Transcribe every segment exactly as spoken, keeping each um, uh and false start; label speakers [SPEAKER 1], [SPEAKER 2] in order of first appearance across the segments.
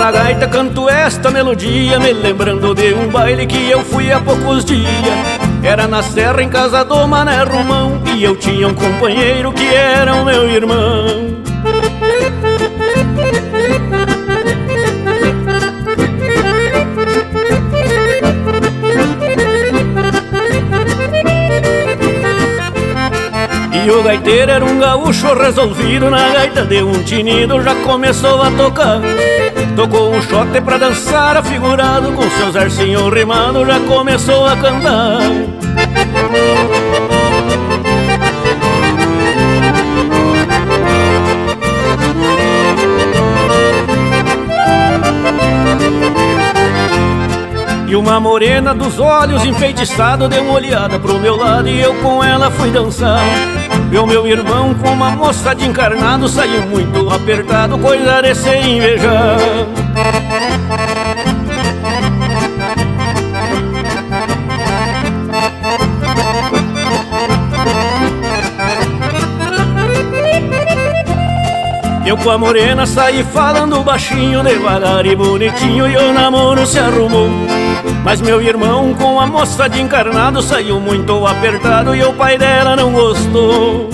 [SPEAKER 1] na gaita canto esta melodia, me lembrando de um baile que eu fui há poucos dias. Era na serra em casa do Mané Romão, e eu tinha um companheiro que era o meu irmão. E o gaiteiro era um gaúcho resolvido, na gaita de um tinido já começou a tocar. Tocou um xote pra dançar afigurado, com seus arcinhos rimados já começou a cantar. E uma morena dos olhos enfeitiçados deu uma olhada pro meu lado e eu com ela fui dançar. E o meu irmão com uma moça de encarnado saiu muito apertado, coisa de se invejar. Eu com a morena saí falando baixinho, devagar e bonitinho, e o namoro se arrumou. Mas meu irmão com a moça de encarnado saiu muito apertado e o pai dela não gostou.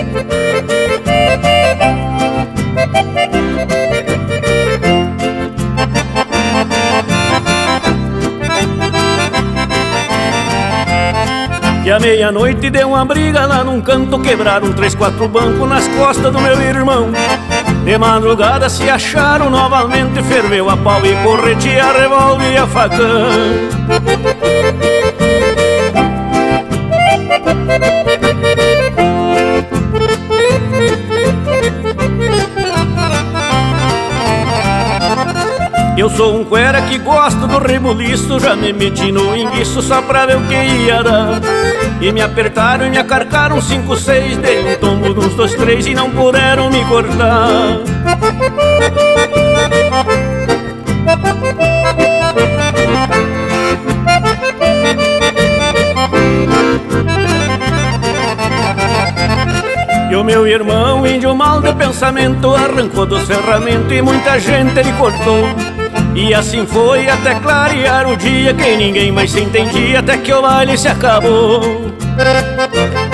[SPEAKER 1] E à meia-noite deu uma briga lá num canto, quebraram três, quatro bancos nas costas do meu irmão. De madrugada se acharam novamente, ferveu a pau e corretia, revólver e a facão. Eu sou um cuera que gosto do rebuliço, já me meti no enguiço só pra ver o que ia dar. E me apertaram e me acarcaram cinco, seis, dei um tombo nos dois, três e não puderam me cortar. E o meu irmão, índio mal de pensamento, arrancou do serramento e muita gente ele cortou. E assim foi até clarear o dia, que ninguém mais se entendia, até que o baile se acabou.